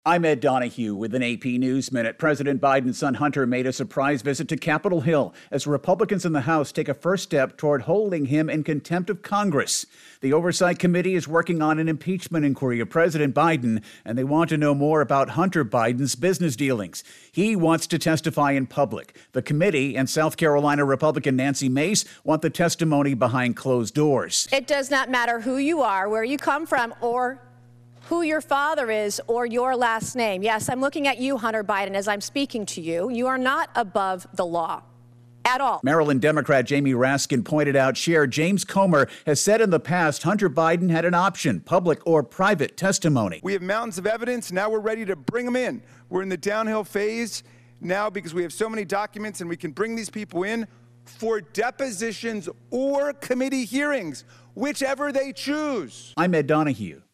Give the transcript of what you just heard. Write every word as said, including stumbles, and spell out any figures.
I'm Ed Donahue with an A P News Minute. President Biden's son Hunter made a surprise visit to Capitol Hill as Republicans in the House take a first step toward holding him in contempt of Congress. The Oversight Committee is working on an impeachment inquiry of President Biden, and they want to know more about Hunter Biden's business dealings. He wants to testify in public. The committee and South Carolina Republican Nancy Mace want the testimony behind closed doors. It does not matter who you are, where you come from, or who your father is or your last name. Yes, I'm looking at you, Hunter Biden, as I'm speaking to you. You are not above the law at all. Maryland Democrat Jamie Raskin pointed out Chair James Comer has said in the past Hunter Biden had an option, public or private testimony. We have mountains of evidence. Now we're ready to bring them in. We're in the downhill phase now because we have so many documents and we can bring these people in for depositions or committee hearings, whichever they choose. I'm Ed Donahue.